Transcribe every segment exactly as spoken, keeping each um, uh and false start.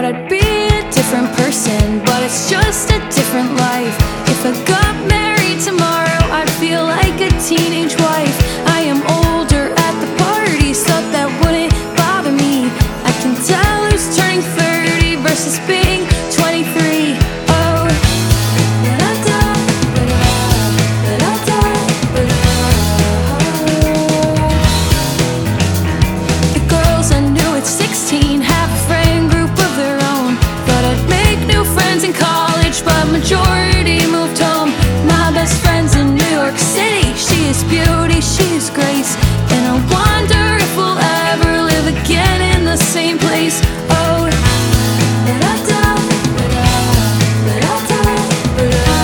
I'd be a different person, but it's just a different life. If I got married tomorrow, I'd feel like a teenage wife. I am older at the parties, thought that wouldn't bother me. I can tell who's turning thirty versus being twenty-three. Oh, da-da-da, da-da, da-da-da, da-da. The girls I knew at sixteen have a friend group of their own. Thought I'd make new friends in college, but majority moved home. My best friend's in New York City. She is beauty, she is grace, and I wonder if we'll ever live again in the same place. Oh, da-da-da, da-da, da-da-da, da-da.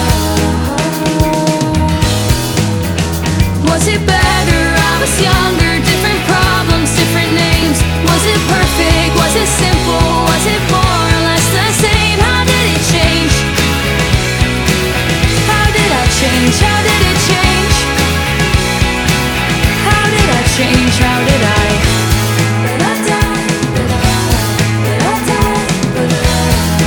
Was it better? I was younger, different problems, different names. Was it perfect? Was it simple? Was it more or less the same? How did it change? How did I change? How did it change? How did I change? How did I? Da-da-da, da-da, da-da-da, da-da.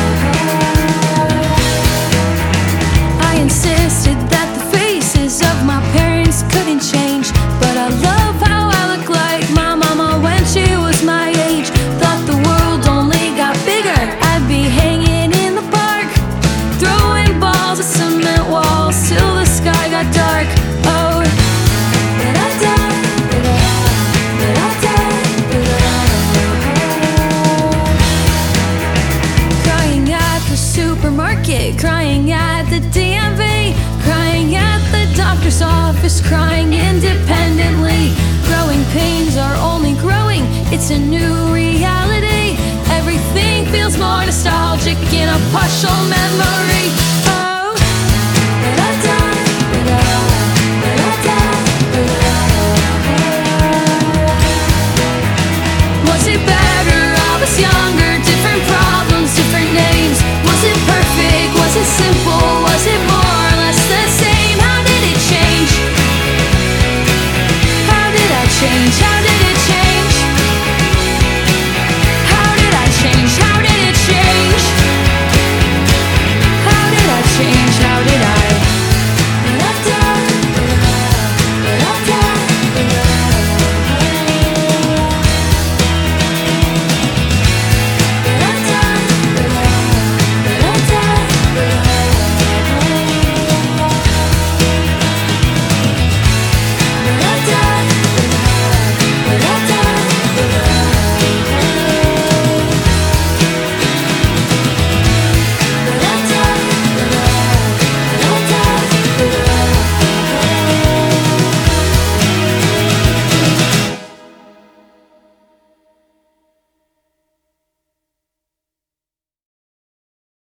I insisted that the faces of my parents couldn't change, but I love how I look like my mama when she was my age. Thought the world only got bigger, I'd be hanging in the park, throwing balls at cement walls till the sky got dark. Oh, da-da-da, da-da, da-da-da, da-da. Crying at the supermarket, crying at the D M V, crying at the doctor's office, crying independently. Growing pains are only growing, it's a new reality. Everything feels more nostalgic in a partial memory.